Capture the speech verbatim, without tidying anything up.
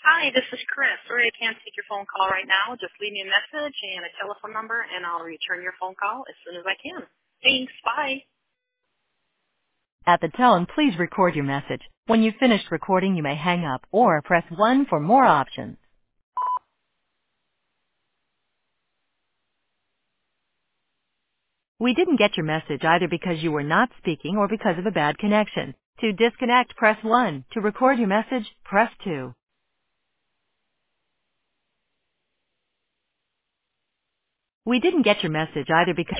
Hi, this is Chris. Sorry I can't take your phone call right now. Just leave me a message and a telephone number, and I'll return your phone call as soon as I can. Thanks. Bye. At the tone, please record your message. When you've finished recording, you may hang up or press one for more options. We didn't get your message either because you were not speaking or because of a bad connection. To disconnect, press one. To record your message, press two. We didn't get your message either because